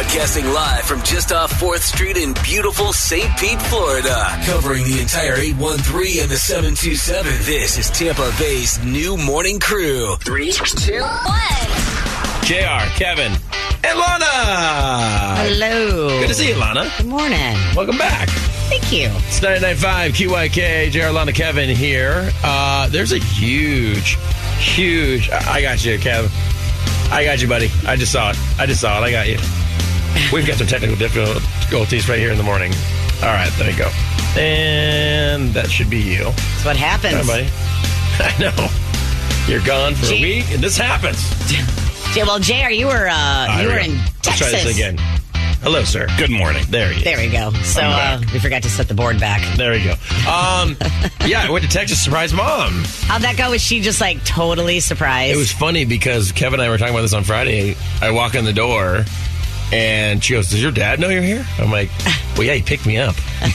Broadcasting live from just off 4th Street in beautiful St. Pete, Florida. Covering the entire 813 and the 727. This is Tampa Bay's new morning crew. 3, 2, 1. JR, Kevin, and Lana. Hello. Good to see you, Lana. Good morning. Welcome back. Thank you. It's 99.5 QYK, JR, Lana, Kevin here. There's a huge, I got you, Kevin. I got you, buddy. I just saw it. I got you. We've got some technical difficulties right here in the morning. All right, there you go. And that should be you. That's what happens. Hi, buddy. I know. You're gone for a week, and this happens. Well, JR, you were in Texas. Let's try this again. Hello, sir. Good morning. There he is. There we go. So we forgot to set the board back. There we go. Yeah, I went to Texas to surprise Mom. How'd that go? Was she just like totally surprised? It was funny because Kevin and I were talking about this on Friday. I walk in the door and she goes, "Does your dad know you're here?" I'm like, "Well, yeah, he picked me up." He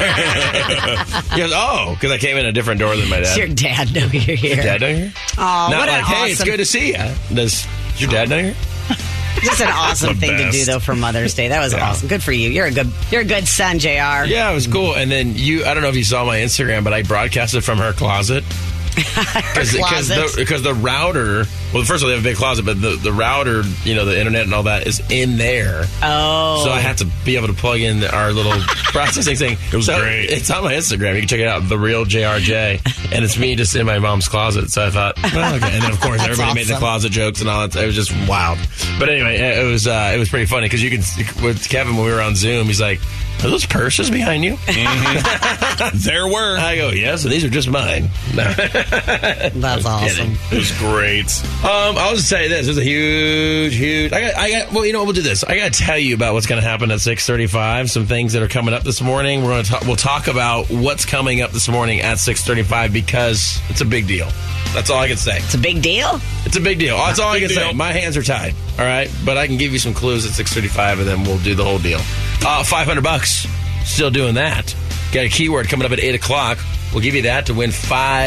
goes, "Oh," because I came in a different door than my dad. Does your dad know you're here? Your dad know you're here? Oh, not what like, an hey, awesome... it's good to see you. Does your dad know you're here? Just an awesome thing to do, though, for Mother's Day. That was awesome. Good for you. You're a good son, JR. Yeah, it was cool. And then I don't know if you saw my Instagram, but I broadcasted from her closet. Because the router, well, first of all, they have a big closet, but the router, the internet and all that is in there. Oh. So I had to be able to plug in our little processing thing. It was great. It's on my Instagram. You can check it out, The Real JRJ. And it's me just in my mom's closet. So I thought, well, okay. And then, of course, everybody made the closet jokes and all that. It was just wild. But anyway, it was pretty funny because you can, with Kevin, when we were on Zoom, he's like, "Are those purses behind you?" Mm-hmm. There were. I go, "Yes, and these are just mine." No. That's awesome. It was great. I'll just say this. There's a huge. Well, we'll do this. I got to tell you about what's going to happen at 6:35. Some things that are coming up this morning. We'll talk about what's coming up this morning at 6:35 because it's a big deal. That's all I can say. It's a big deal? It's a big deal. That's all I can say. My hands are tied. All right? But I can give you some clues at 6:35 and then we'll do the whole deal. $500. Still doing that. Got a keyword coming up at 8 o'clock. We'll give you that to win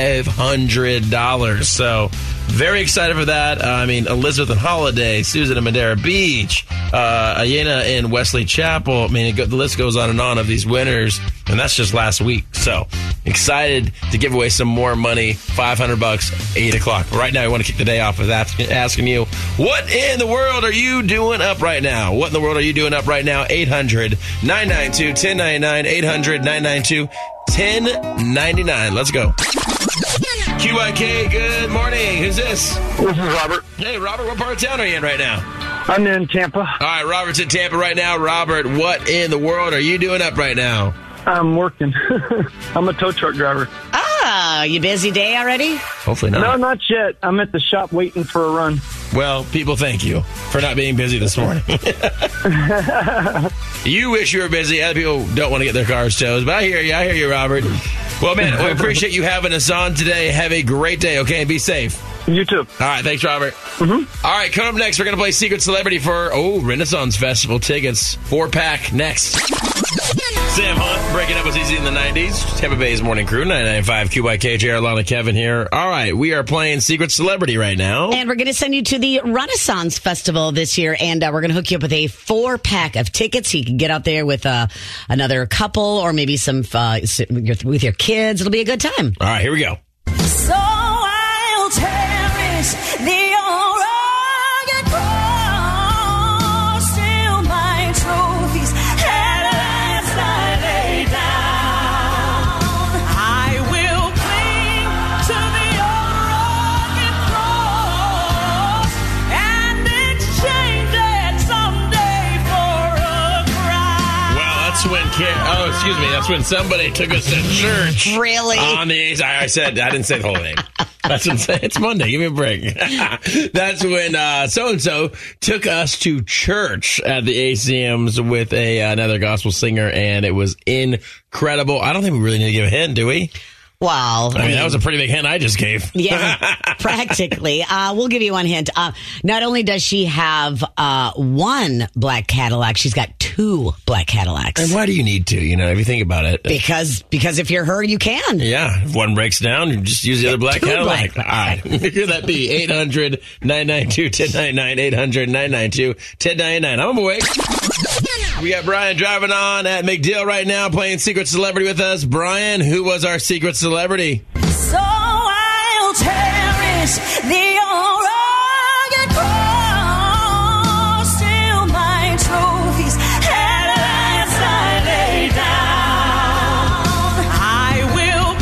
$500. So, very excited for that. Elizabeth and Holiday, Susan and Madera Beach, Ayena in Wesley Chapel. The list goes on and on of these winners, and that's just last week. So, excited to give away some more money, $500, 8 o'clock. But right now, we want to kick the day off with asking you, what in the world are you doing up right now? What in the world are you doing up right now? 800-992-1099, 800-992-1099. Let's go. QYK, good morning. Who's this? This is Robert. Hey, Robert, what part of town are you in right now? I'm in Tampa. All right, Robert's in Tampa right now. Robert, what in the world are you doing up right now? I'm working. I'm a tow truck driver. Ah, you busy day already? Hopefully not. No, not yet. I'm at the shop waiting for a run. Well, people, thank you for not being busy this morning. You wish you were busy. Other people don't want to get their cars towed. But I hear you, Robert. Well, man, we appreciate you having us on today. Have a great day, okay? And be safe. You too. All right, thanks, Robert. Mm-hmm. All right, coming up next, we're going to play Secret Celebrity for, Renaissance Festival tickets. 4-pack next. Sam Hunt, breaking up what's easy in the 90s. Tampa Bay's Morning Crew, 99.5 QYK, JR, Lana, Kevin here. All right, we are playing Secret Celebrity right now. And we're going to send you to the Renaissance Festival this year, and we're going to hook you up with a 4-pack of tickets. So you can get out there with another couple or maybe some with your kids. It'll be a good time. All right, here we go. So I'll cherish the rugged cross till my trophies at last I lay down. I will cling to the rugged cross and exchange it someday for a crown. Well, that's when somebody took us to church. Really? On the I didn't say the whole name. That's it's Monday. Give me a break. That's when so-and-so took us to church at the ACMs with another gospel singer, and it was incredible. I don't think we really need to give a hint, do we? Wow. I mean, that was a pretty big hint I just gave. Yeah, practically. We'll give you one hint. Not only does she have one black Cadillac, she's got 2 2 black Cadillacs. And why do you need to? If you think about it. Because if you're her, you can. Yeah. If one breaks down, you just use the other black 2 Cadillac. black. All right. Could that be 800-992-1099, 800-992-1099. I'm awake. We got Brian driving on at McDill right now playing Secret Celebrity with us. Brian, who was our secret celebrity? So I'll cherish the rugged cross till my trophies at last I lay down. I will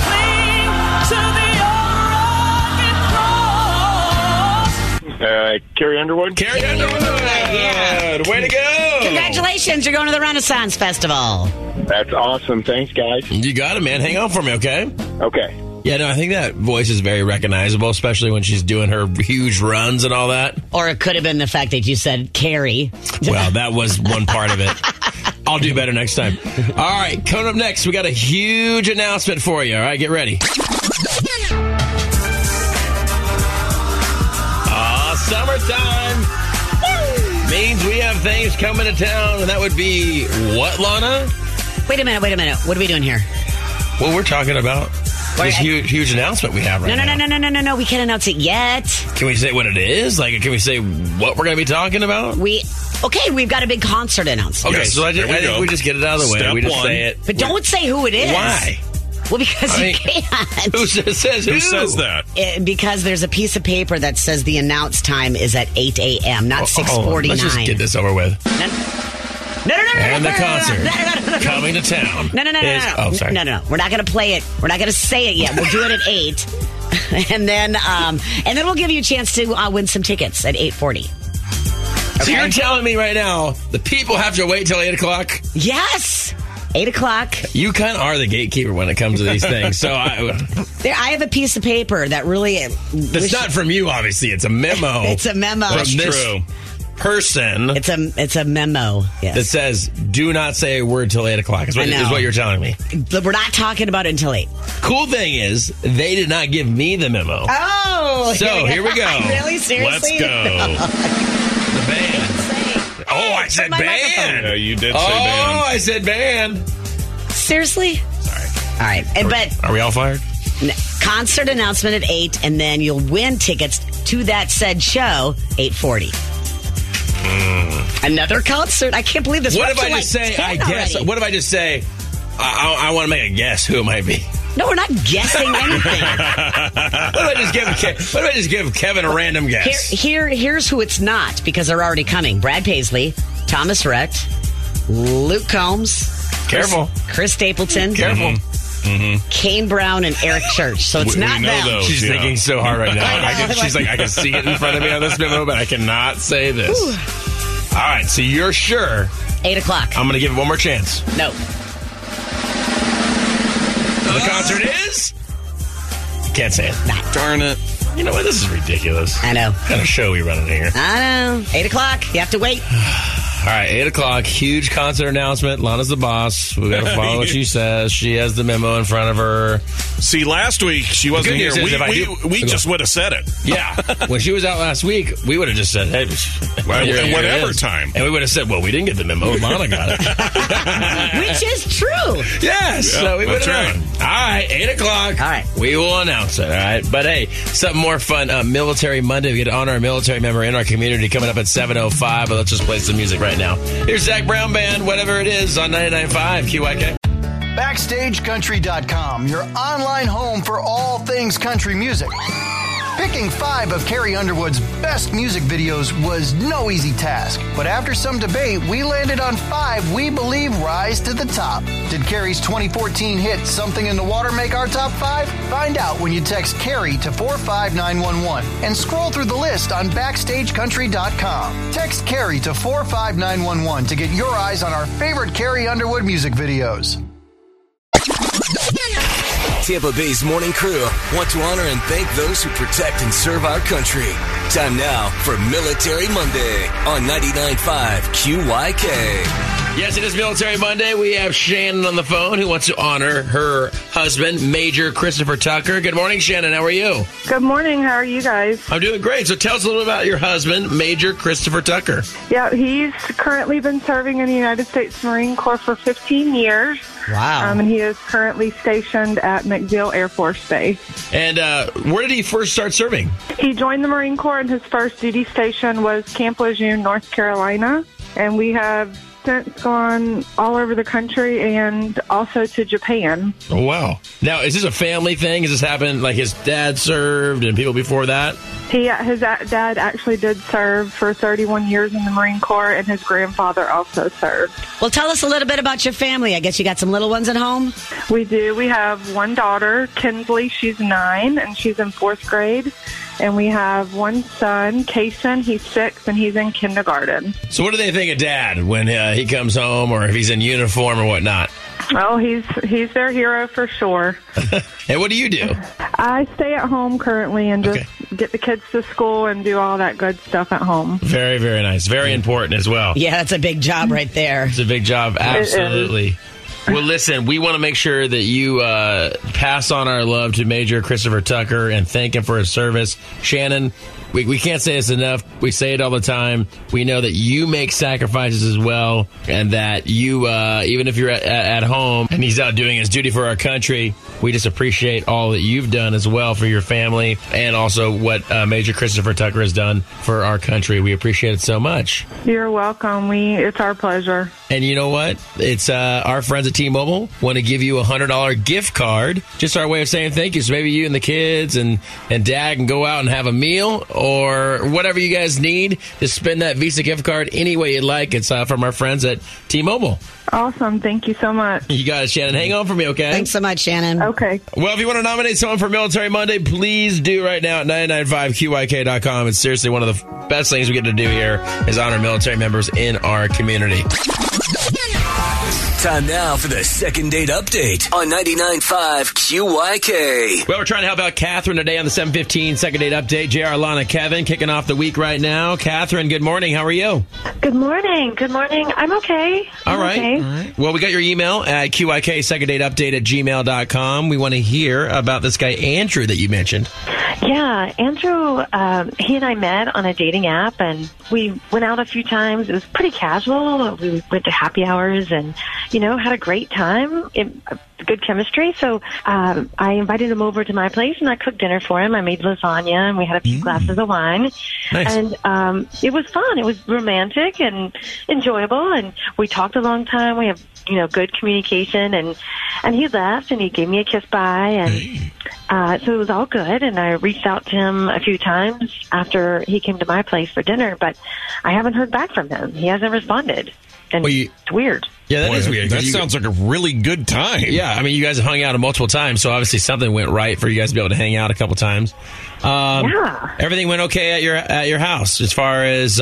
cling to the rugged cross. Carrie Underwood. Carrie Underwood. Yeah. Way to go. Congratulations, you're going to the Renaissance Festival. That's awesome. Thanks, guys. You got it, man. Hang on for me, okay? Okay. Yeah, no, I think that voice is very recognizable, especially when she's doing her huge runs and all that. Or it could have been the fact that you said Carrie. Well, that was one part of it. I'll do better next time. All right, coming up next, we got a huge announcement for you. All right, get ready. Summertime means we have things coming to town, and that would be what, Lana? Wait a minute. What are we doing here? Well, we're talking about this huge announcement we have right now. No. We can't announce it yet. Can we say what it is? Like, can we say what we're going to be talking about? We've got a big concert announcement. Okay, Yes, so I there we think go. we just get it out of the way. Step We just one. say it. But don't say who it is. Why? Well, because I you mean, can't. Who says who? Who says that? Because there's a piece of paper that says the announce time is at 8 a.m., not 6:49. Let's just get this over with. No. And the concert coming to town. No. Oh, sorry. No. We're not going to play it. We're not going to say it yet. We'll do it at 8. and then we'll give you a chance to win some tickets at 8:40. So you're telling me right now the people have to wait till 8 o'clock? Yes. 8 o'clock. You kind of are the gatekeeper when it comes to these things. So I have a piece of paper that really... It's not from you, obviously. It's a memo. It's a memo. From That's this true. person It's a memo. Yes. that says, do not say a word till 8 o'clock, is I know. what you're telling me. But we're not talking about it until 8. Cool thing is, they did not give me the memo. Oh! So, here we go. Really? Seriously? Let's go. The band. Oh, I said my band. Yeah, you did say Oh, band. I said band. Seriously? Sorry. All right. But Are we all fired? concert announcement at 8, and then you'll win tickets to that said show 8:40. Another concert. I can't believe this. What We're if up I to just like say, 10 I guess? already. What if I just say, I want to make a guess who it might be? No, we're not guessing anything. What if I just give Kevin a random guess? Here's who it's not, because they're already coming. Brad Paisley, Thomas Rhett, Luke Combs. Careful. Chris Stapleton. Careful. Kane Brown and Eric Church. So it's We not know them. those. She's Yeah. thinking so hard right now. I know. She's like, I can see it in front of me on this memo, but I cannot say this. All right, so you're sure 8 o'clock. I'm going to give it one more chance. No. The concert is? Can't say it. Darn it. You know what? This is ridiculous. I know. What kind of show are we running here? I know. 8 o'clock. You have to wait. All right, 8 o'clock, huge concert announcement. Lana's the boss. We got to follow what she says. She has the memo in front of her. See, last week she wasn't good news here. is if I We do- just would have said it. Yeah. When she was out last week, we would have just said, hey, Well, here it whatever is. time. And we would have said, well, we didn't get the memo. Lana got it. Which is true. Yes. So we would that's have right. known. All right, 8 o'clock. All right. We will announce it. All right. But hey, something more fun. Military Monday. We get to honor a military member in our community coming up at 7:05. But let's just play some music right now. Here's Zach Brown Band, whatever it is, on 99.5 QYK. BackstageCountry.com, your online home for all things country music. Picking 5 of Carrie Underwood's best music videos was no easy task, but after some debate, we landed on 5 we believe rise to the top. Did Carrie's 2014 hit Something in the Water make our top 5? Find out when you text Carrie to 45911 and scroll through the list on BackstageCountry.com. Text Carrie to 45911 to get your eyes on our favorite Carrie Underwood music videos. Tampa Bay's Morning Crew want to honor and thank those who protect and serve our country. Time now for Military Monday on 99.5 QYK. Yes, it is Military Monday. We have Shannon on the phone who wants to honor her husband, Major Christopher Tucker. Good morning, Shannon. How are you? Good morning. How are you guys? I'm doing great. So tell us a little about your husband, Major Christopher Tucker. Yeah, he's currently been serving in the United States Marine Corps for 15 years. Wow. And he is currently stationed at MacDill Air Force Base. And where did he first start serving? He joined the Marine Corps, and his first duty station was Camp Lejeune, North Carolina. And we have since gone all over the country and also to Japan. Oh, wow. Now, is this a family thing? Has this happened, like his dad served and people before that? His dad actually did serve for 31 years in the Marine Corps, and his grandfather also served. Well, tell us a little bit about your family. I guess you got some little ones at home? We do. We have one daughter, Kinsley. She's 9, and she's in 4th grade. And we have one son, Kason. He's 6, and he's in kindergarten. So what do they think of Dad when he comes home or if he's in uniform or whatnot? Oh, he's their hero for sure. And what do you do? I stay at home currently and just get the kids to school and do all that good stuff at home. Very, very nice. Very important as well. Yeah, that's a big job right there. It's a big job. Absolutely. Well, listen, we want to make sure that you pass on our love to Major Christopher Tucker and thank him for his service. Shannon, we can't say this enough. We say it all the time. We know that you make sacrifices as well, and that you, even if you're at home and he's out doing his duty for our country, we just appreciate all that you've done as well for your family and also what Major Christopher Tucker has done for our country. We appreciate it so much. You're welcome. It's our pleasure. And you know what? It's our friends at T-Mobile want to give you a $100 gift card. Just our way of saying thank you. So maybe you and the kids and Dad can go out and have a meal or whatever you guys need. Just spend that Visa gift card any way you'd like. It's from our friends at T-Mobile. Awesome. Thank you so much. You got it, Shannon. Hang on for me, okay? Thanks so much, Shannon. Okay. Well, if you want to nominate someone for Military Monday, please do right now at 995QYK.com. It's seriously one of the best things we get to do here is honor military members in our community. Time now for the second date update on 99.5 QYK. Well, we're trying to help out Catherine today on the 7:15 second date update. JR, Lana, Kevin kicking off the week right now. Catherine, good morning. How are you? Good morning. Good morning. I'm okay. All right. Well, we got your email at QYK second date update at gmail.com. We want to hear about this guy, Andrew, that you mentioned. Yeah, Andrew, he and I met on a dating app, and we went out a few times. It was pretty casual. We went to happy hours and, had a great time. Good chemistry. So I invited him over to my place, and I cooked dinner for him. I made lasagna, and we had a few glasses of wine. Nice. And it was fun. It was romantic and enjoyable, and we talked a long time. We have, good communication, and he left, and he gave me a kiss bye, and so it was all good. And I reached out to him a few times after he came to my place for dinner, but I haven't heard back from him. He hasn't responded, and it's weird. Yeah, that is weird. That sounds like a really good time. Yeah, I mean, you guys hung out multiple times, so obviously something went right for you guys to be able to hang out a couple times. Yeah. Everything went okay at your house as far as,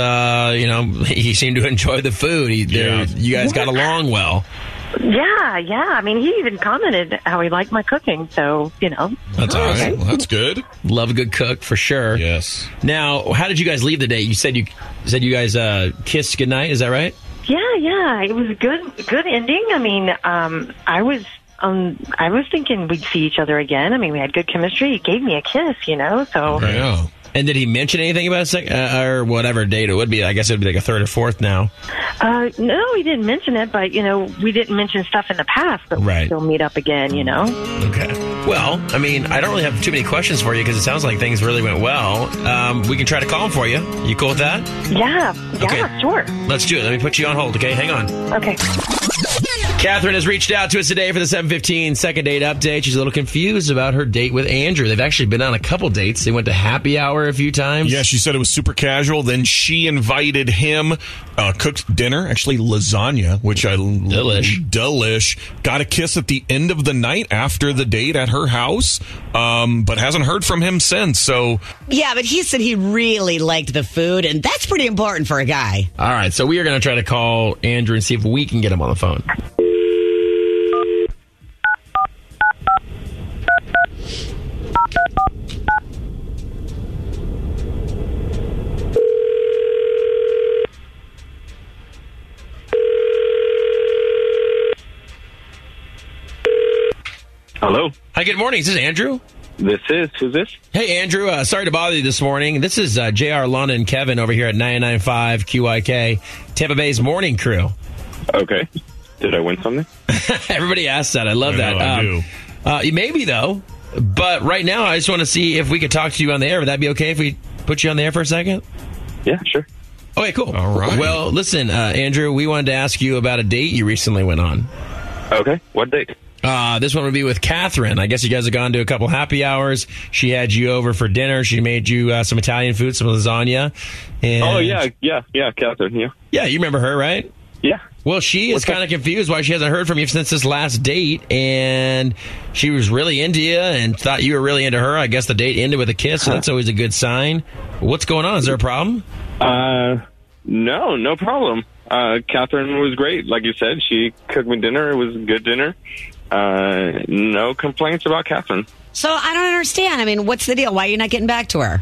he seemed to enjoy the food. You guys got along well. Yeah. I mean, he even commented how he liked my cooking, so, That's awesome. Well, that's good. Love a good cook, for sure. Yes. Now, how did you guys leave the date? You said you guys kissed goodnight, is that right? Yeah. It was a good ending. I mean, I was thinking we'd see each other again. I mean, we had good chemistry. He gave me a kiss, so. Yeah. And did he mention anything about or whatever date it would be? I guess it would be like a third or fourth now. No, he didn't mention it, but, we didn't mention stuff in the past, but we'll still meet up again, Okay. Well, I mean, I don't really have too many questions for you because it sounds like things really went well. We can try to call him for you. You cool with that? Yeah, Okay. Sure. Let's do it. Let me put you on hold, okay? Hang on. Okay. Catherine has reached out to us today for the 7:15 second date update. She's a little confused about her date with Andrew. They've actually been on a couple dates. They went to happy hour a few times. Yeah, she said it was super casual. Then she invited him, cooked dinner, actually lasagna, which delish. Got a kiss at the end of the night after the date at her house, but hasn't heard from him since. So yeah, but he said he really liked the food, and that's pretty important for a guy. All right, so we are going to try to call Andrew and see if we can get him on the phone. Hello. Hi, good morning. Is this Andrew? Who's this? Hey, Andrew. Sorry to bother you this morning. This is JR, Lana, and Kevin over here at 99.5 QIK, Tampa Bay's morning crew. Okay. Did I win something? Everybody asks that. I love that. I do. Maybe, though. But right now, I just want to see if we could talk to you on the air. Would that be okay if we put you on the air for a second? Yeah, sure. Okay, cool. All right. Well, listen, Andrew, we wanted to ask you about a date you recently went on. Okay. What date? This one would be with Catherine. I guess you guys have gone to a couple happy hours. She had you over for dinner. She made you some Italian food, some lasagna. And Oh, yeah, Catherine, yeah. Yeah, you remember her, right? Yeah. Well, she is kind of confused why she hasn't heard from you since this last date, and she was really into you and thought you were really into her. I guess the date ended with a kiss, so that's always a good sign. What's going on? Is there a problem? No problem. Catherine was great. Like you said, she cooked me dinner. It was a good dinner. No complaints about Catherine. So I don't understand. I mean, what's the deal? Why are you not getting back to her?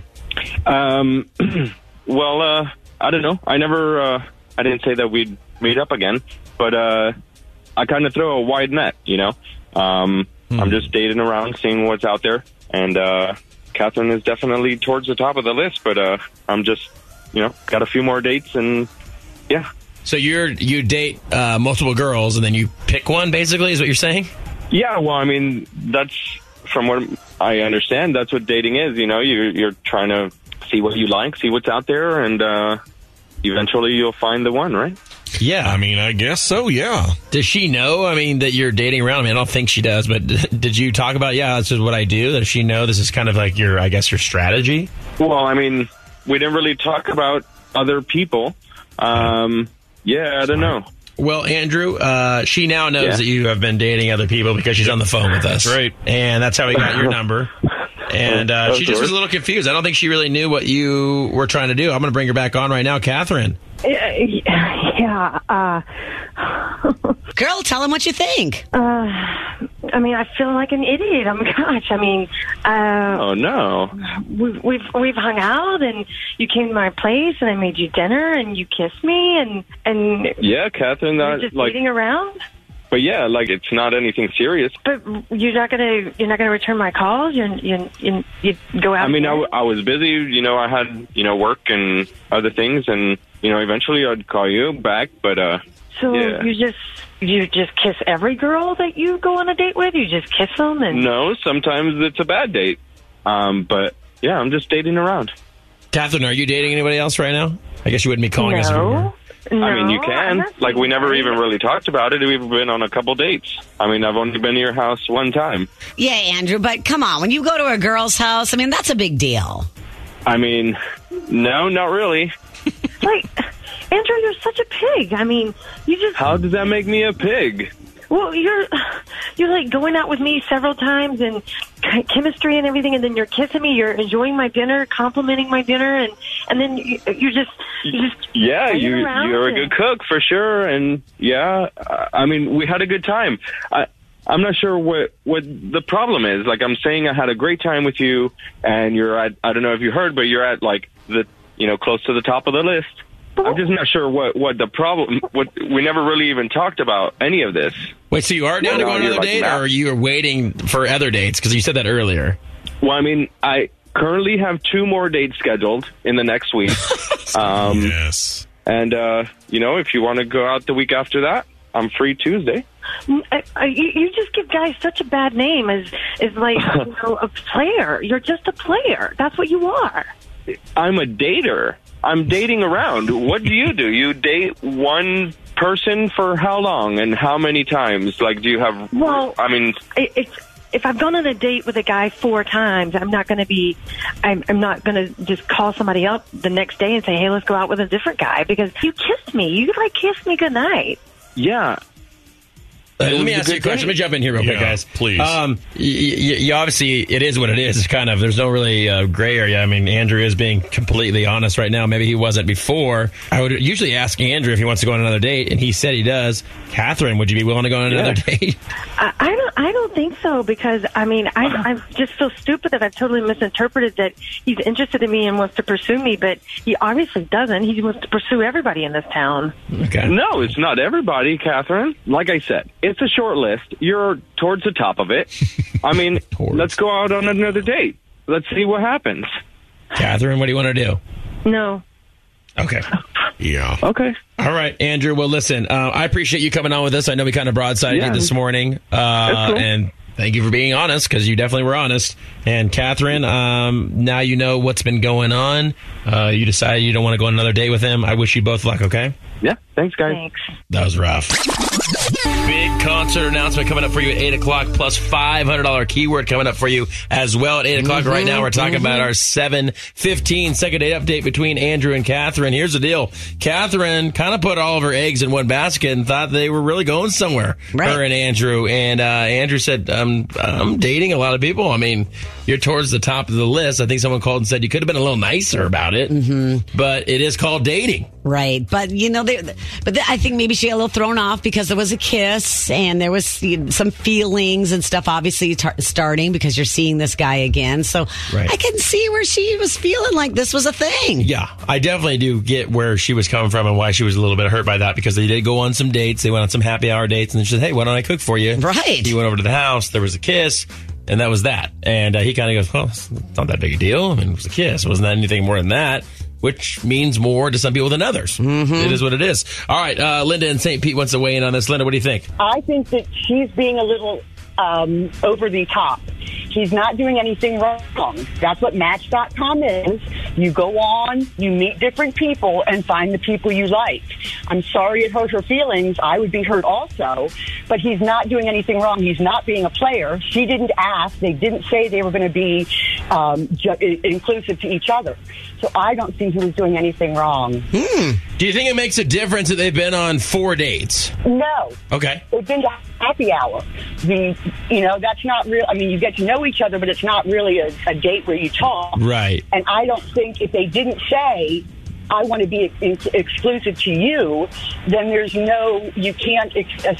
Well, I don't know. I didn't say that we'd meet up again, but I kind of throw a wide net, you know. I'm just dating around, seeing what's out there, and Catherine is definitely towards the top of the list, but I'm just, got a few more dates, and yeah. So you date multiple girls, and then you pick one, basically, is what you're saying? Yeah, well, I mean, that's, from what I understand, that's what dating is, you're trying to see what you like, see what's out there, and eventually you'll find the one, right? Yeah. I mean, I guess so, yeah. Does she know, that you're dating around? I mean, I don't think she does, but did you talk about, this is what I do? Does she know this is kind of like your strategy? Well, I mean, we didn't really talk about other people. Yeah, I don't know. Well, Andrew, she now knows that you have been dating other people because she's on the phone with us. That's right. And that's how we got your number. And she just was a little confused. I don't think she really knew what you were trying to do. I'm going to bring her back on right now. Catherine. Yeah. Girl, tell him what you think. I mean, I feel like an idiot. Oh my gosh. I mean, oh no. We've hung out, and you came to my place, and I made you dinner, and you kissed me, and yeah, Catherine, you're just dating around. But yeah, like, it's not anything serious. But you're not gonna return my calls. You go out. I mean, I was busy. I had work and other things, and eventually I'd call you back. But so yeah. you just kiss every girl that you go on a date with? You just kiss them? And no, sometimes it's a bad date. But yeah, I'm just dating around. Catherine, are you dating anybody else right now? I guess you wouldn't be calling us anymore. No, I mean, you can. Like, we never even really talked about it. We've been on a couple dates. I mean, I've only been to your house one time. Yeah, Andrew, but come on. When you go to a girl's house, I mean, that's a big deal. I mean, no, not really. Like, Andrew, you're such a pig. I mean, you just... How does that make me a pig? Well, you're like going out with me several times and chemistry and everything, and then you're kissing me, you're enjoying my dinner, complimenting my dinner, and then you're just yeah, you're a good cook for sure, and yeah, I mean, we had a good time. I'm not sure what the problem is. Like, I'm saying I had a great time with you, and you're at, I don't know if you heard, but you're at like the close to the top of the list. I'm just not sure what the problem. We never really even talked about any of this. Wait, so you are down to go on another date, or are you waiting for other dates? Because you said that earlier. Well, I mean, I currently have 2 more dates scheduled in the next week. Yes. And if you want to go out the week after that, I'm free Tuesday. You just give guys such a bad name as like a player. You're just a player. That's what you are. I'm a dater. I'm dating around. What do? You date one person for how long and how many times? Like, do you have... Well, I mean... If I've gone on a date with a guy 4 times, I'm not going to just call somebody up the next day and say, hey, let's go out with a different guy, because you kissed me. You, kissed me goodnight. Yeah. Let me ask you a question. Let me jump in here real quick, guys. Please. You obviously, it is what it is. It's kind of, there's no really gray area. I mean, Andrew is being completely honest right now. Maybe he wasn't before. I would usually ask Andrew if he wants to go on another date, and he said he does. Catherine, would you be willing to go on another date? I don't think so, because, I mean, I just feel stupid that I've totally misinterpreted that he's interested in me and wants to pursue me, but he obviously doesn't. He wants to pursue everybody in this town. Okay. No, it's not everybody, Catherine. Like I said, it's a short list. You're towards the top of it. I mean, let's go out on another date. Let's see what happens. Catherine, what do you want to do? No. Okay. Yeah. Okay. All right, Andrew. Well, listen, I appreciate you coming on with us. I know we kind of broadsided you this morning. Cool. And thank you for being honest, because you definitely were honest. And Catherine, now you know what's been going on. You decided you don't want to go on another date with him. I wish you both luck, okay? Yeah. Thanks, guys. Thanks. That was rough. Big concert announcement coming up for you at 8 o'clock, plus $500 keyword coming up for you as well at 8 o'clock. Right now, we're talking about our 7:15 second date update between Andrew and Catherine. Here's the deal. Catherine kind of put all of her eggs in one basket and thought they were really going somewhere, her and Andrew. And Andrew said, I'm dating a lot of people. I mean, you're towards the top of the list. I think someone called and said you could have been a little nicer about it, but it is called dating. Right. But, I think maybe she got a little thrown off because there was a kiss and there was some feelings and stuff obviously starting because you're seeing this guy again. So I can see where she was feeling like this was a thing. Yeah, I definitely do get where she was coming from and why she was a little bit hurt by that, because they did go on some dates. They went on some happy hour dates and she said, hey, why don't I cook for you? Right. He went over to the house. There was a kiss. And that was that. And he kind of goes, well, it's not that big a deal. I mean, it was a kiss. It wasn't anything more than that, which means more to some people than others. It is what it is. All right, Linda in St. Pete wants to weigh in on this. Linda, what do you think? I think that she's being a little over the top. He's not doing anything wrong. That's what Match.com is. You go on, you meet different people, and find the people you like. I'm sorry it hurt her feelings. I would be hurt also. But he's not doing anything wrong. He's not being a player. She didn't ask. They didn't say they were going to be inclusive to each other. So I don't think he was doing anything wrong. Do you think it makes a difference that they've been on 4 dates? No. Okay. They've been to happy hour. That's not real. I mean, you get to know each other, but it's not really a date where you talk. Right. And I don't think if they didn't say, I want to be exclusive to you, then you can't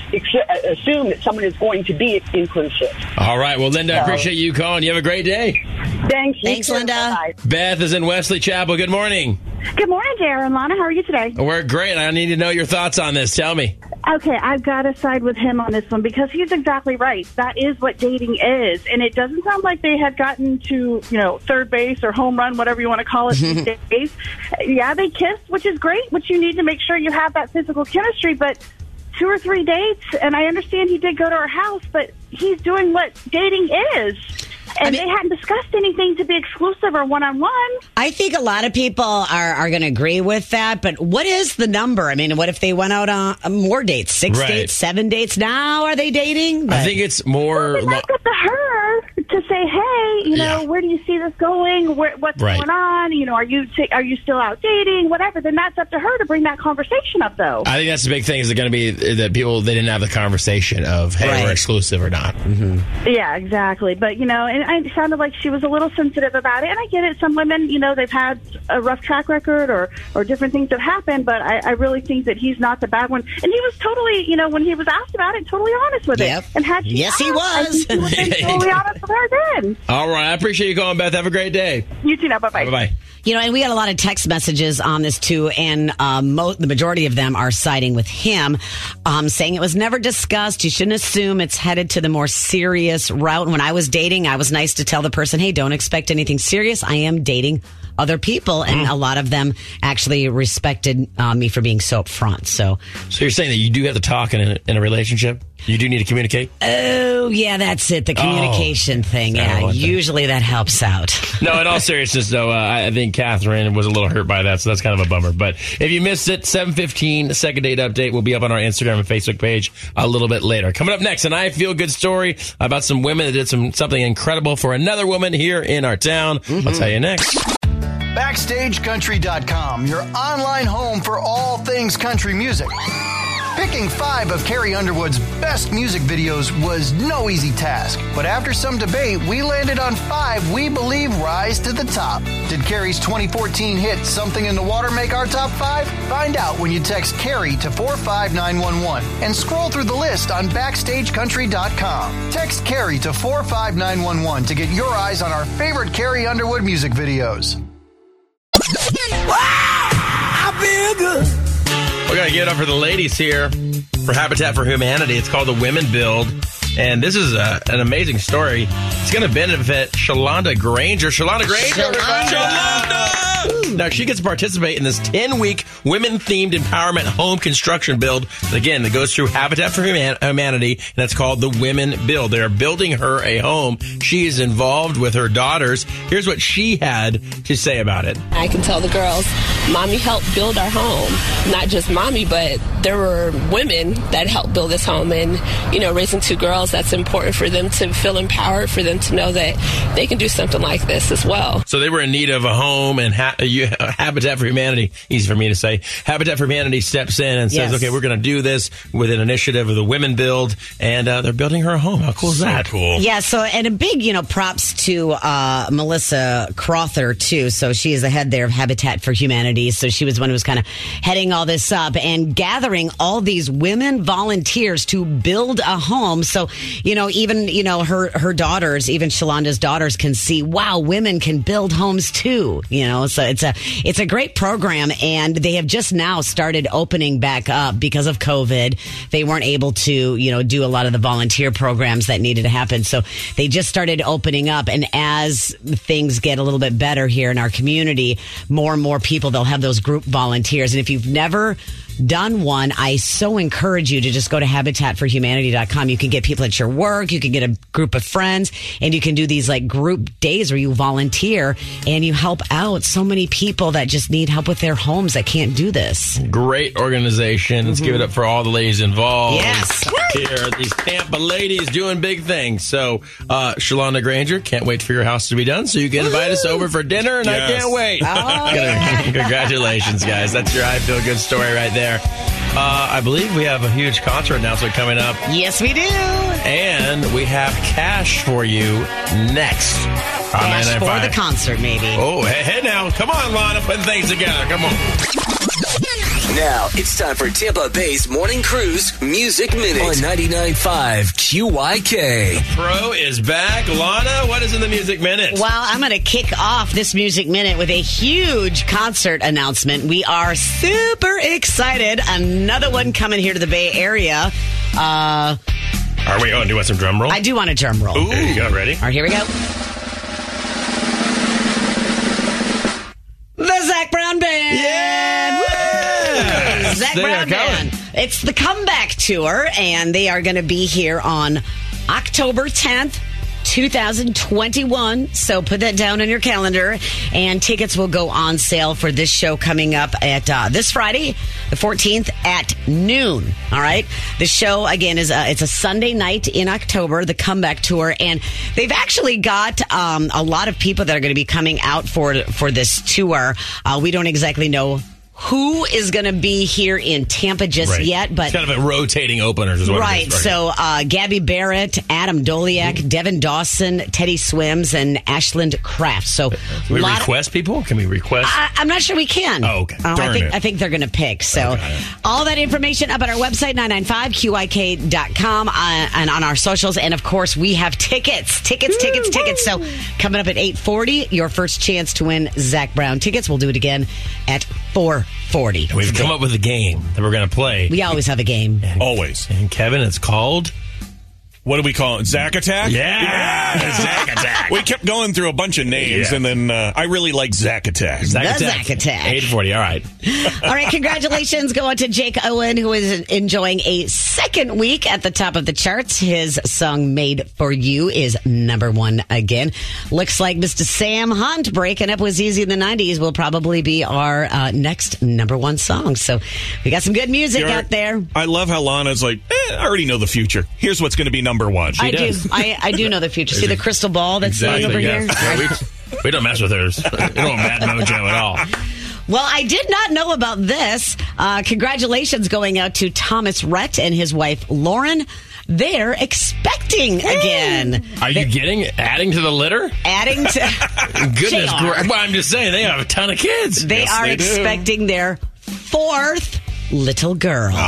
assume that someone is going to be inclusive. All right. Well, Linda, I appreciate you calling. You have a great day. Thanks, Linda. Bye. Beth is in Wesley Chapel. Good morning. Good morning, Jared and Lana. How are you today? We're great. I need to know your thoughts on this. Tell me. Okay, I've got to side with him on this one because he's exactly right. That is what dating is. And it doesn't sound like they had gotten to, third base or home run, whatever you want to call it these days. Yeah, they kissed, which is great, which you need to make sure you have that physical chemistry. But 2 or 3 dates, and I understand he did go to her house, but he's doing what dating is. And they hadn't discussed anything to be exclusive or one-on-one. I think a lot of people are going to agree with that. But what is the number? I mean, what if they went out on more dates? 6 dates, 7 dates? Now are they dating? I think it's more... Well, it's up to her to say, hey, where do you see this going? What's going on? Are you still out dating? Whatever. Then that's up to her to bring that conversation up, though. I think that's the big thing. Is it going to be that they didn't have the conversation of, hey, we're exclusive or not? Yeah, exactly. But, and it sounded like she was a little sensitive about it. And I get it. Some women, they've had a rough track record or different things have happened. But I really think that he's not the bad one. And he was totally, when he was asked about it, totally honest with it. And had she asked, he was. I think he would have been totally honest with her then. All right. I appreciate you calling, Beth. Have a great day. You too now. Bye-bye. Bye-bye. And we got a lot of text messages on this too, and the majority of them are siding with him, saying it was never discussed. You shouldn't assume it's headed to the more serious route. When I was dating, I was nice to tell the person, hey, don't expect anything serious. I am dating other people, and a lot of them actually respected me for being so upfront. So you're saying that you do have to talk in a relationship? You do need to communicate? Oh, yeah, that's it. The communication thing. Yeah, usually that helps out. No, in all seriousness, though, I think Catherine was a little hurt by that, so that's kind of a bummer. But if you missed it, 7:15, second date update will be up on our Instagram and Facebook page a little bit later. Coming up next, an I Feel Good story about some women that did something incredible for another woman here in our town. I'll tell you next. BackstageCountry.com, your online home for all things country music. Picking 5 of Carrie Underwood's best music videos was no easy task. But after some debate, we landed on 5 we believe rise to the top. Did Carrie's 2014 hit Something in the Water make our top 5? Find out when you text Carrie to 45911 and scroll through the list on BackstageCountry.com. Text Carrie to 45911 to get your eyes on our favorite Carrie Underwood music videos. Wow, I feel good. We're going to give it up for the ladies here for Habitat for Humanity. It's called the Women Build. And this is an amazing story. It's going to benefit Shalonda Granger. Shalonda! Now, she gets to participate in this 10-week women-themed empowerment home construction build. Again, that goes through Habitat for Humanity, and that's called the Women Build. They are building her a home. She is involved with her daughters. Here's what she had to say about it. I can tell the girls, Mommy helped build our home. Not just Mommy, but there were women that helped build this home. And, you know, raising two girls, that's important for them to feel empowered, for them to know that they can do something like this as well. So they were in need of a home, and Habitat for Humanity, easy for me to say, Habitat for Humanity steps in and says, okay, we're going to do this with an initiative of the Women Build, and they're building her a home. How cool is that? Cool. Yeah, so, and a big, props to Melissa Crother, too. So she is the head there of Habitat for Humanity. So she was the one who was kind of heading all this up and gathering all these women volunteers to build a home. So, even, her daughters, even Shalonda's daughters can see, wow, women can build homes too. So it's a great program, and they have just now started opening back up because of COVID. They weren't able to, do a lot of the volunteer programs that needed to happen. So they just started opening up, and as things get a little bit better here in our community, more and more people, they'll have those group volunteers. And if you've never done one, I so encourage you to just go to habitatforhumanity.com. You can get people at your work, you can get a group of friends, and you can do these like group days where you volunteer and you help out so many people that just need help with their homes that can't do this. Great organization. Let's give it up for all the ladies involved. Yes. Here, these Tampa ladies doing big things. So, Shalonda Granger, can't wait for your house to be done so you can invite us over for dinner, and I can't wait. Congratulations, guys. That's your I Feel Good story right there. I believe we have a huge concert announcement coming up. Yes, we do. And we have cash for you next. Cash for the concert, maybe. Oh, hey now. Come on, Lana, putting things together. Come on. Now it's time for Tampa Bay's Morning Cruise Music Minute on 99.5 QYK. Pro is back. Lana, what is in the Music Minute? Well, I'm going to kick off this Music Minute with a huge concert announcement. We are super excited. Another one coming here to the Bay Area. Are we on? Do you want some drum roll? I do want a drum roll. Ooh. There you go. Ready? All right, here we go. The Zac Brown Band. Yeah! Zac Brown Band. It's the Comeback Tour, and they are going to be here on October 10th. 2021. So put that down on your calendar, and tickets will go on sale for this show coming up at this Friday, the 14th at noon. All right. The show again is it's a Sunday night in October, the Comeback Tour, and they've actually got a lot of people that are going to be coming out for this tour. We don't exactly know who is going to be here in Tampa just yet, but it's kind of a rotating openers is what right. It is. So Gabby Barrett, Adam Doliak, Devin Dawson, Teddy Swims, and Ashland Kraft. So can we request people? Can we request? I'm not sure we can. Oh, okay. I think they're going to pick. So all that information up at our website 995QIK.com and on our socials, and of course we have tickets. So coming up at 8:40, your first chance to win Zac Brown tickets. We'll do it again at 4:40. We've come up with a game that we're going to play. We always have a game. Always. And Kevin, it's called... What do we call it? Zac Attack? Yeah. Zac Attack. We kept going through a bunch of names, and then I really like Zac Attack. Zac Attack. 8:40. All right. All right. Congratulations go on to Jake Owen, who is enjoying a second week at the top of the charts. His song Made for You is #1 again. Looks like Mr. Sam Hunt, Breaking Up Was Easy in the 90s, will probably be our next #1 song. So we got some good music out there. I love how Lana's like, I already know the future. Here's what's going to be #1. I do. I do know the future. See the crystal ball that's sitting over here? Yeah, we don't mess with hers. We don't bad mojo at all. Well, I did not know about this. Congratulations going out to Thomas Rhett and his wife, Lauren. They're expecting again. Are you adding to the litter? Adding to... Goodness gracious. Well, I'm just saying, they have a ton of kids. They are expecting their 4th little girl.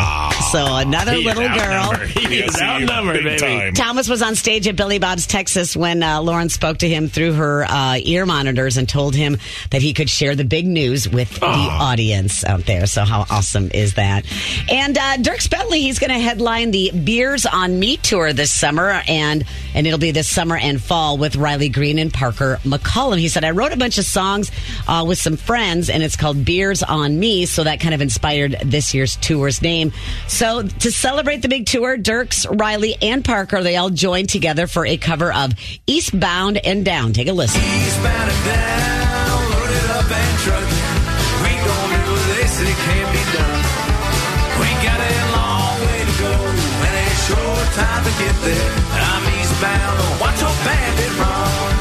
So another little girl. He is outnumbered, baby. Time. Thomas was on stage at Billy Bob's Texas when Lauren spoke to him through her ear monitors and told him that he could share the big news with the audience out there. So how awesome is that? And Dierks Bentley, he's going to headline the Beers on Me tour this summer, and it'll be this summer and fall with Riley Green and Parker McCollum. He said, I wrote a bunch of songs with some friends, and it's called Beers on Me, so that kind of inspired this year's tour's name. So to celebrate the big tour, Dierks, Riley, and Parker, they all joined together for a cover of Eastbound and Down. Take a listen. Eastbound and down, loaded up and trucking. We gon' do what they say can't be done. We got a long way to go, and it's short time to get there. I'm eastbound, watch your bandit run.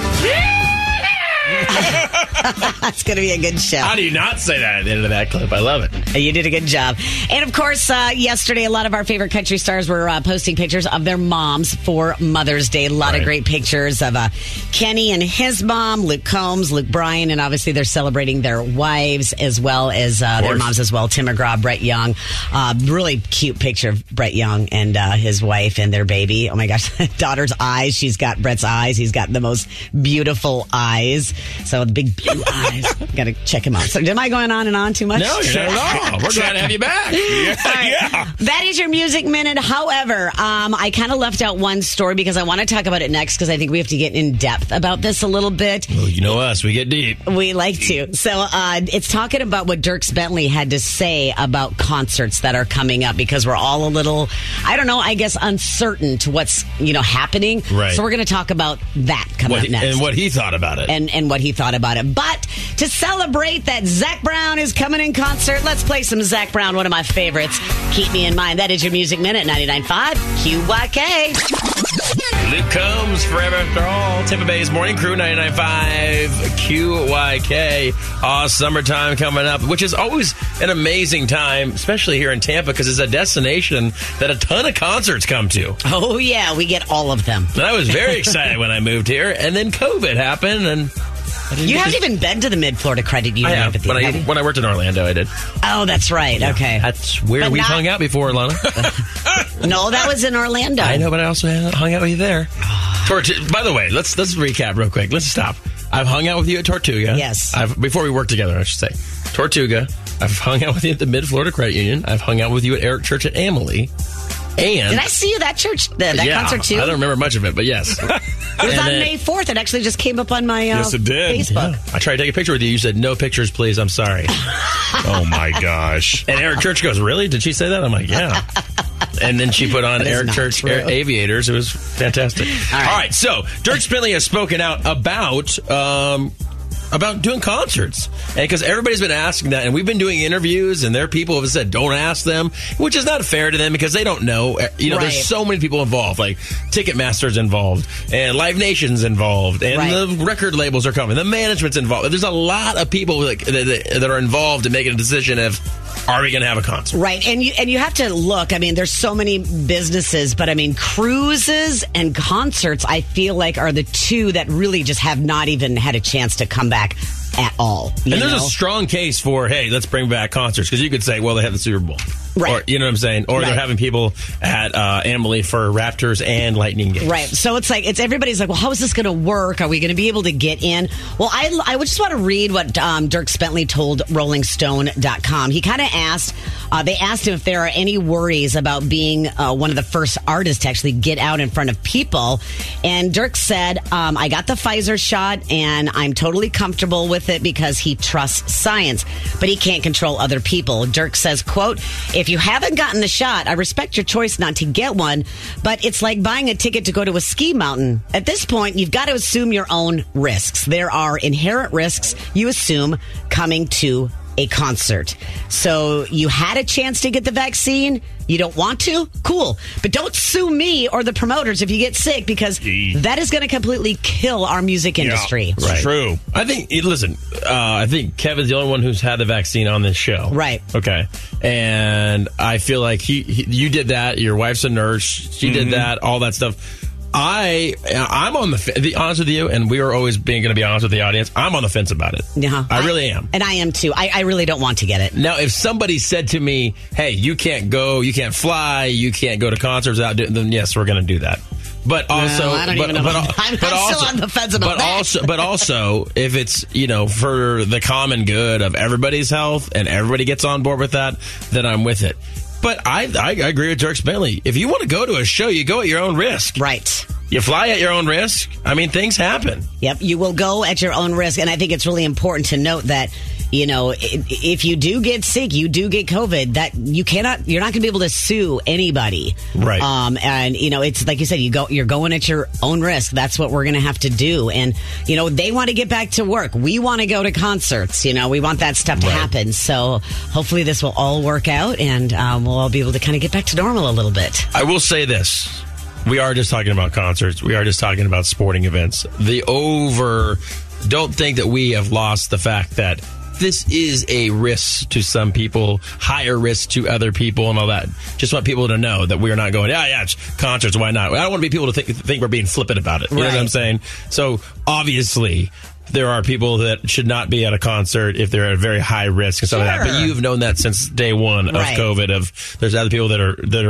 It's going to be a good show. How do you not say that at the end of that clip? I love it. You did a good job. And of course, yesterday, a lot of our favorite country stars were posting pictures of their moms for Mother's Day. A lot of great pictures of Kenny and his mom, Luke Combs, Luke Bryan, and obviously they're celebrating their wives as well as their moms as well. Tim McGraw, Brett Young. Really cute picture of Brett Young and his wife and their baby. Oh my gosh, daughter's eyes. She's got Brett's eyes. He's got the most beautiful eyes. So the big blue eyes. Got to check him out. So am I going on and on too much? No, you're not at all. We're glad to have you back. Yeah. That is your Music Minute. However, I kind of left out one story because I want to talk about it next because I think we have to get in depth about this a little bit. Well, you know us. We get deep. We like to. So it's talking about what Dierks Bentley had to say about concerts that are coming up because we're all a little, I don't know, I guess uncertain to what's, happening. Right. So we're going to talk about that coming up next. And what he thought about it. And what he thought about it. But to celebrate that Zac Brown is coming in concert, let's play some Zac Brown, one of my favorites. Keep me in mind. That is your Music Minute, 99.5 QYK. Luke Combs, Forever After All. Tampa Bay's Morning Crew, 99.5 QYK. Summertime coming up, which is always an amazing time, especially here in Tampa, because it's a destination that a ton of concerts come to. Oh, yeah. We get all of them. And I was very excited when I moved here, and then COVID happened, and you haven't even been to the Mid-Florida Credit Union. I have. When I worked in Orlando, I did. Oh, that's right. Yeah. Okay. That's where we've hung out before, Lana. No, that was in Orlando. I know, but I also hung out with you there. By the way, let's recap real quick. Let's stop. I've hung out with you at Tortuga. Yes. Before we worked together, I should say. Tortuga. I've hung out with you at the Mid-Florida Credit Union. I've hung out with you at Eric Church at Amalie. And did I see you that church, that concert too? I don't remember much of it, but yes. It was on May 4th. It actually just came up on my yes, it did. Facebook. Yeah. I tried to take a picture with you. You said, no pictures, please. I'm sorry. Oh, my gosh. And Eric Church goes, really? Did she say that? I'm like, yeah. And then she put on Eric Church Aviators. It was fantastic. All right. So Dierks Bentley has spoken out about doing concerts. And because everybody's been asking that, and we've been doing interviews, and there are people who have said, don't ask them, which is not fair to them because they don't know. There's so many people involved, like Ticketmaster's involved, and Live Nation's involved, and the record labels are coming, the management's involved. There's a lot of people that are involved in making a decision of, are we going to have a concert? Right. And you have to look. I mean, there's so many businesses, but I mean, cruises and concerts, I feel like, are the two that really just have not even had a chance to come back at all. And there's a strong case for, hey, let's bring back concerts. Because you could say, well, they have the Super Bowl. Right. Or, you know what I'm saying? Or they're having people at Amalie for Raptors and Lightning games. Right. So everybody's like, well, how is this going to work? Are we going to be able to get in? Well, I would just want to read what Dierks Bentley told RollingStone.com. He kind of asked, they asked him if there are any worries about being one of the first artists to actually get out in front of people. And Dierks said, I got the Pfizer shot and I'm totally comfortable with it because he trusts science, but he can't control other people. Dierks says, quote, if you haven't gotten the shot, I respect your choice not to get one, but it's like buying a ticket to go to a ski mountain. At this point, you've got to assume your own risks. There are inherent risks you assume coming to a concert. So you had a chance to get the vaccine. You don't want to? Cool. But don't sue me or the promoters if you get sick because that is going to completely kill our music industry. Yeah, right. True. I think Kevin's the only one who's had the vaccine on this show. Right. Okay. And I feel like you did that. Your wife's a nurse. She did that, all that stuff. I'm on the honest with you, and we are always going to be honest with the audience. I'm on the fence about it. Yeah, I really am. And I am too. I really don't want to get it. Now, if somebody said to me, hey, you can't go, you can't fly, you can't go to concerts without doing, then yes, we're going to do that. But also, I don't even know. I'm still on the fence about that. But also, if it's, for the common good of everybody's health and everybody gets on board with that, then I'm with it. But I agree with Dierks Bentley. If you want to go to a show, you go at your own risk. Right. You fly at your own risk. I mean, things happen. Yep, you will go at your own risk. And I think it's really important to note that, if you do get sick, you do get COVID, that you're not going to be able to sue anybody. Right. And, it's like you said, you're going at your own risk. That's what we're going to have to do. And, they want to get back to work. We want to go to concerts. We want that stuff to happen. So hopefully this will all work out and we'll all be able to kind of get back to normal a little bit. I will say this. We are just talking about concerts. We are just talking about sporting events. Don't think that we have lost the fact that this is a risk to some people, higher risk to other people and all that. Just want people to know that we're not going, it's concerts, why not? I don't want to be people to think we're being flippant about it. You know what I'm saying? So obviously, there are people that should not be at a concert if they're at a very high risk and stuff like that. But you've known that since day one of COVID. There's other people that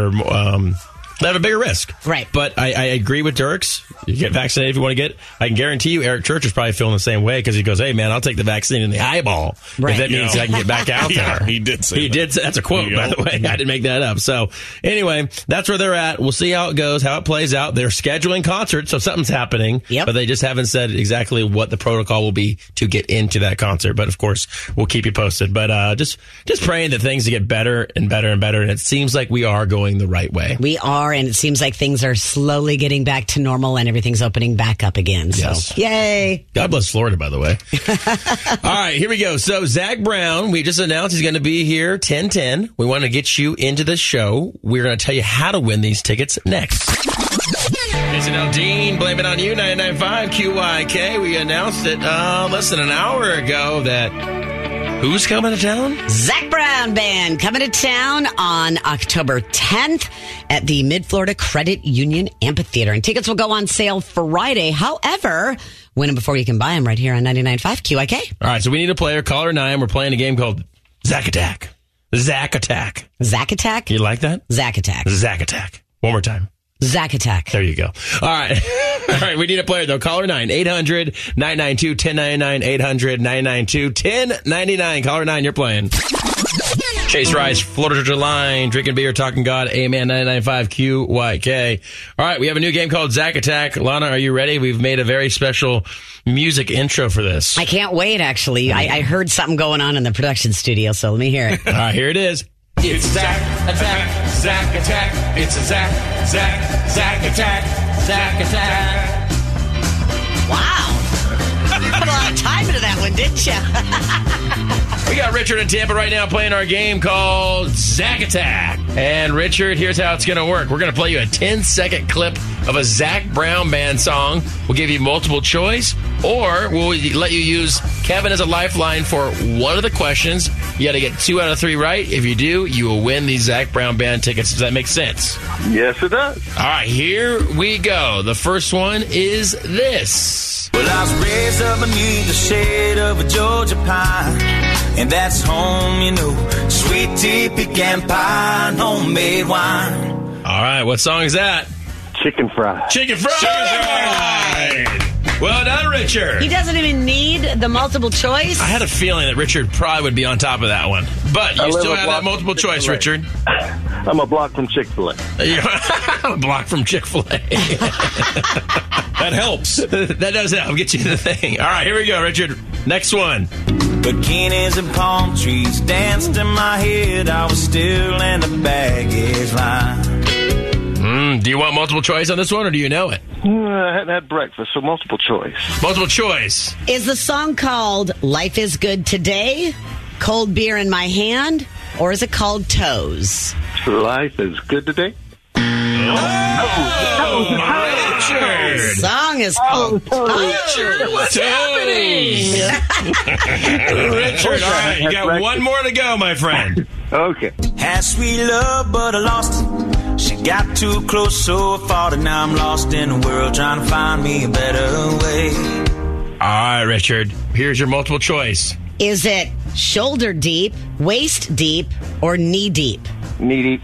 have a bigger risk. Right. But I agree with Dierks. You get vaccinated if you want to get. I can guarantee you Eric Church is probably feeling the same way because he goes, hey, man, I'll take the vaccine in the eyeball. Right. If that means I can get back out there. He did say that. That's a quote, by the way. I didn't make that up. So anyway, that's where they're at. We'll see how it goes, how it plays out. They're scheduling concerts, so something's happening. Yep. But they just haven't said exactly what the protocol will be to get into that concert. But of course, we'll keep you posted. But just praying that things get better and better and better. And it seems like we are going the right way. We are, and it seems like things are slowly getting back to normal and everything's opening back up again. So, yay. God bless Florida, by the way. All right, here we go. So, Zach Brown, we just announced he's going to be here 10:10. We want to get you into the show. We're going to tell you how to win these tickets next. Jason Aldean, Blame It On You, 99.5 QYK. We announced it less than an hour ago that who's coming to town? Zach Brown Band coming to town on October 10th at the Mid-Florida Credit Union Amphitheater. And tickets will go on sale Friday. However, win them before you can buy them right here on 99.5 QIK. All right, so we need a player. Caller 9. We're playing a game called Zach Attack. Zach Attack. Zach Attack? You like that? Zach Attack. Zach Attack. One more time. Zach Attack. There you go. All right. All right. We need a player, though. Caller 9, 800-992-1099, 800-992-1099. Caller 9, you're playing. Chase Rice, Florida Georgia Line, drinking beer, talking God, Amen, 99.5 QYK. All right. We have a new game called Zach Attack. Lana, are you ready? We've made a very special music intro for this. I can't wait, actually. I heard something going on in the production studio, so let me hear it. All right. Here it is. It's Zach Attack, Zach Attack. It's a Zach Attack, Zach Attack. Wow. You put a lot of time into that one, didn't you? We got Richard in Tampa right now playing our game called Zach Attack. And Richard, here's how it's going to work. We're going to play you a 10-second clip of a Zach Brown Band song. We'll give you multiple choice, or we'll let you use Kevin as a lifeline for one of the questions. You got to get 2 out of 3 right. If you do, you will win these Zach Brown Band tickets. Does that make sense? Yes, it does. All right, here we go. The first one is this. Well, I was raised up beneath the shade of a Georgia pine, and that's home, you know, sweet tea, pecan pie, and homemade wine. All right, what song is that? Chicken fried. Chicken fried! Well done, Richard. He doesn't even need the multiple choice. I had a feeling that Richard probably would be on top of that one. But you still have that multiple choice, Richard. I'm a block from Chick-fil-A. I'm a block from Chick-fil-A. That helps. That does help. Get you the thing. All right, here we go, Richard. Next one. Bikinis and palm trees danced in my head. I was still in the baggage line. Do you want multiple choice on this one, or do you know it? I hadn't had breakfast, so multiple choice. Multiple choice. Is the song called Life is Good Today, Cold Beer in My Hand, or is it called Toes? Life is good today. Richard. Song is called Richard, what's happening? Richard, all right, you got one more to go, my friend. Okay. Had sweet love, but I lost it. She Got too close, so I fought, and now I'm lost in the world trying to find me a better way. All right, Richard, here's your multiple choice. Is it shoulder deep, waist deep, or knee deep? Knee deep.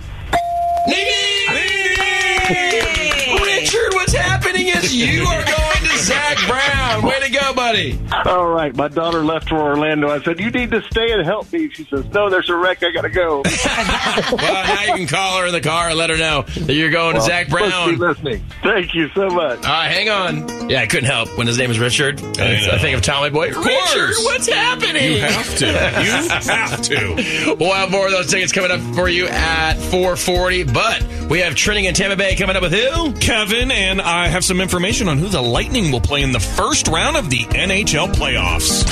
Richard, what's happening is you are going to Zach Brown. Way to go, buddy. All right. My daughter left for Orlando. I said, you need to stay and help me. She says, no, there's a wreck. I got to go. Well, now you can call her in the car and let her know that you're going to Zach Brown. Be listening. Thank you so much. All right, hang on. Yeah, I couldn't help when his name is Richard. I think of Tommy Boy. Richard, what's happening? You have to. You have to. We'll have more of those tickets coming up for you at 4:40. But we have Trending in Tampa Bay coming up with who? Kevin, and I have some information on who the Lightning will play in the first round of the NHL playoffs.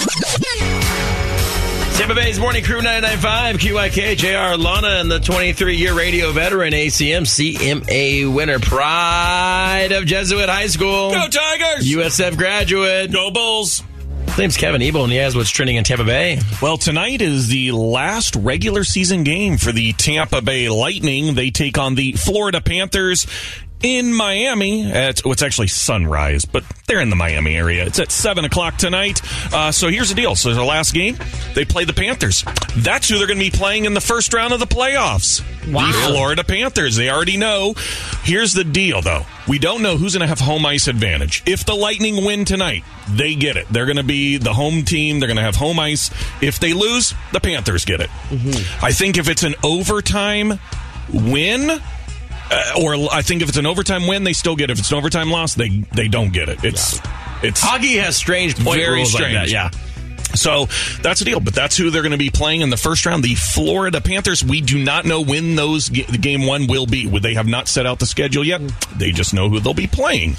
Tampa Bay's Morning Crew 99.5, QIK, JR Lana, and the 23-year radio veteran, ACM, CMA winner, pride of Jesuit High School. Go Tigers! USF graduate. Go Bulls! His name's Kevin Ebel, and he has what's trending in Tampa Bay. Well, tonight is the last regular season game for the Tampa Bay Lightning. They take on the Florida Panthers in Miami at what's actually sunrise, but they're in the Miami area. It's at 7 o'clock tonight. So here's the deal. So the last game, they play the Panthers. That's who they're going to be playing in the first round of the playoffs. Wow. The Florida Panthers. They already know. Here's the deal, though. We don't know who's going to have home ice advantage. If the Lightning win tonight, they get it. They're going to be the home team. They're going to have home ice. If they lose, the Panthers get it. Mm-hmm. I think if it's an overtime win, or I think if it's an overtime win, they still get it. If it's an overtime loss, they don't get it. It's hockey has strange point very rules strange. Like that, yeah. So that's the deal, but that's who they're going to be playing in the first round. The Florida Panthers, we do not know when those game one will be. They have not set out the schedule yet. They just know who they'll be playing.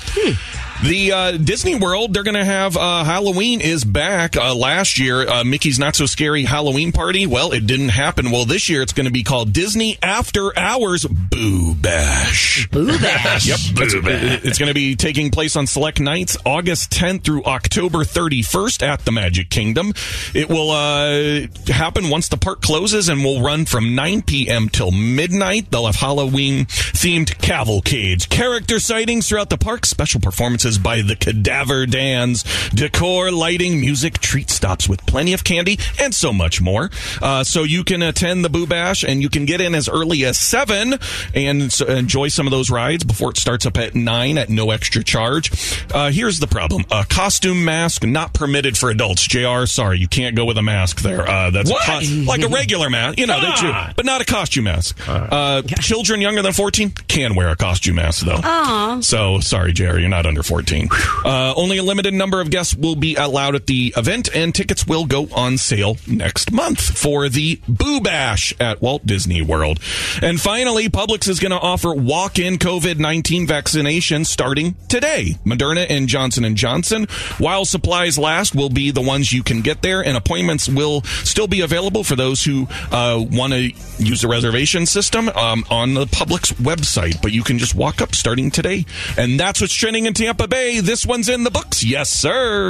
The Disney World, they're going to have Halloween is back. Last year, Mickey's Not So Scary Halloween Party, well, it didn't happen. Well, this year it's going to be called Disney After Hours Boo Bash. Boo Bash. Yep. Boo Bash. It's going to be taking place on select nights, August 10th through October 31st at the Magic Kingdom. It will happen once the park closes and will run from 9 p.m. till midnight. They'll have Halloween-themed cavalcades, character sightings throughout the park, special performances by the Cadaver Dans, decor, lighting, music, treat stops with plenty of candy, and so much more. So you can attend the Boo Bash, and you can get in as early as 7 and enjoy some of those rides before it starts up at 9 at no extra charge. Here's the problem. A costume mask not permitted for adults. JR, sorry, you can't go with a mask there. That's like a regular mask, but not a costume mask. Children younger than 14 can wear a costume mask, though. Aww. So, sorry, Jerry, you're not under 14. Only a limited number of guests will be allowed at the event, and tickets will go on sale next month for the Boo Bash at Walt Disney World. And finally, Publix is going to offer walk-in COVID-19 vaccinations starting today. Moderna and Johnson & Johnson, while supplies last, will be the ones you can get there, and appointments will still be available for those who want to use the reservation system on the Publix website. But you can just walk up starting today. And that's what's trending in Tampa Bay. This one's in the books. Yes, sir.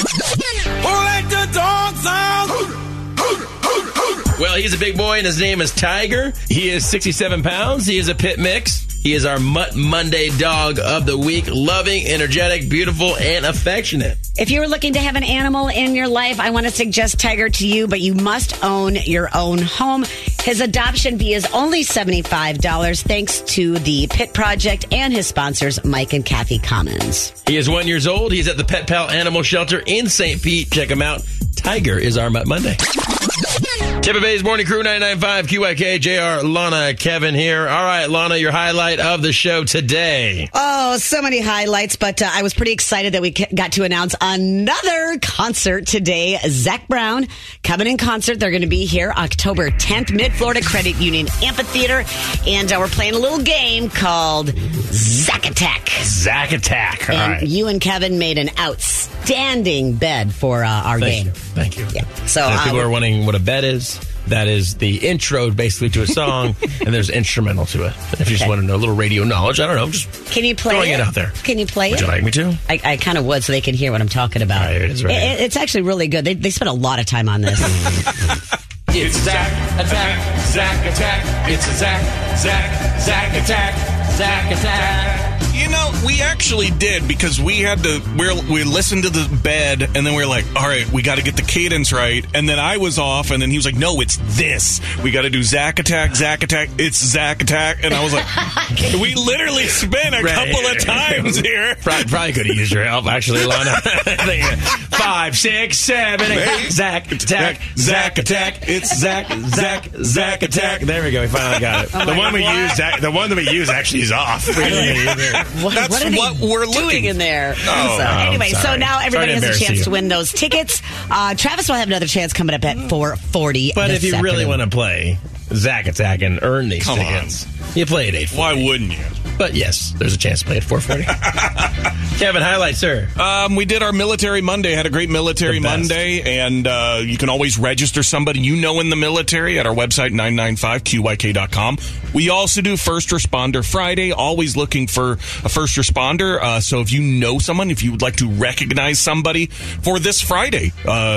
Let the dogs out. Well, he's a big boy, and his name is Tiger. He is 67 pounds. He is a pit mix. He is our Mutt Monday dog of the week. Loving, energetic, beautiful, and affectionate. If you were looking to have an animal in your life, I want to suggest Tiger to you, but you must own your own home. His adoption fee is only $75 thanks to the Pit Project and his sponsors, Mike and Kathy Commons. He is 1 year old. He's at the Pet Pal Animal Shelter in St. Pete. Check him out. Tiger is our Mutt Monday. Tampa Bay's Morning Crew 99.5 QIK, JR, Lana, Kevin here. All right, Lana, your highlight of the show today. Oh, so many highlights, but I was pretty excited that we got to announce another concert today. Zach Brown coming in concert. They're going to be here October 10th, Mid-Florida Credit Union Amphitheater, and we're playing a little game called Zack Attack. Zack Attack. All and right. You and Kevin made an outstanding bed for our game. Thank you. Yeah. So if people are wondering what a bed is, that is the intro basically to a song, and there's instrumental to it. If you just want to know a little radio knowledge, I don't know, just can you play throwing it out there. Can you play Would it? you like me to? I kind of would, so they can hear what I'm talking about. Here it is, right here. It's actually really good. They spent a lot of time on this. It's a Zach attack. Zach attack. It's a Zach attack. Zach attack. You know, we actually did because we listened to the bed and then we were like, all right, we got to get the cadence right. And then I was off and then he was like, no, it's this. We got to do Zach attack. It's Zach attack. And I was like, we literally spent a couple of times here. Probably could have used your help, actually, Lana. 5, 6, 7, 8. Zach attack. Zach attack. It's Zach attack. There we go. We finally got it. The one that we used actually is off. What are they doing in there? Anyway, so now everybody has a chance to win those tickets. Travis will have another chance coming up at 4:40. But if you really want to play Zach Attack and earn these tickets, you play at 8:40. Why wouldn't you? But yes, there's a chance to play at 4:40. Kevin, highlight, sir. We did our Military Monday. Had a great Military Monday, and you can always register somebody you know in the military at our website, 995QYK.com. We also do First Responder Friday, always looking for a first responder. So if you know someone, if you would like to recognize somebody for this Friday,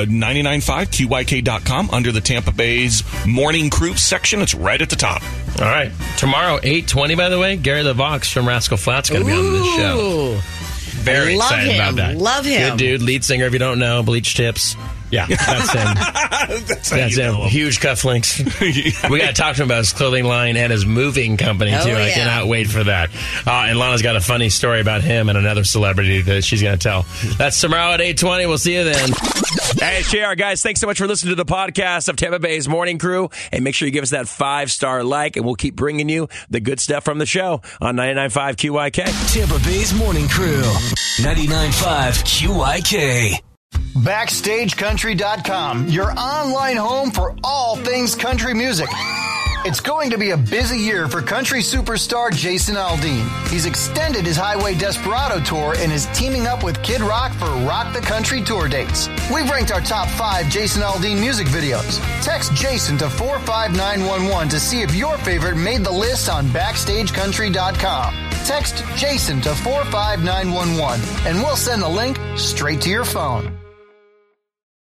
995QYK.com under the Tampa Bay's Morning Crew section. It's right at the top. All right. Tomorrow, 8:20, by the way, Gary LeVox from Rascal Flatts going to be on this show. Very excited about that. Love him. Good dude, lead singer, if you don't know, Bleach Tips. Yeah, that's him. That's him. Huge cufflinks. We got to talk to him about his clothing line and his moving company, too. I cannot wait for that. And Lana's got a funny story about him and another celebrity that she's going to tell. That's tomorrow at 8:20. We'll see you then. Hey, it's JR, guys. Thanks so much for listening to the podcast of Tampa Bay's Morning Crew. And make sure you give us that 5-star like, and we'll keep bringing you the good stuff from the show on 99.5 QYK. Tampa Bay's Morning Crew, 99.5 QYK. BackstageCountry.com, your online home for all things country music. It's going to be a busy year for country superstar Jason Aldean. He's extended his Highway Desperado tour and is teaming up with Kid Rock for Rock the Country tour dates. We've ranked our top 5 Jason Aldean music videos. Text Jason to 45911 to see if your favorite made the list on BackstageCountry.com. Text Jason to 45911 and we'll send the link straight to your phone.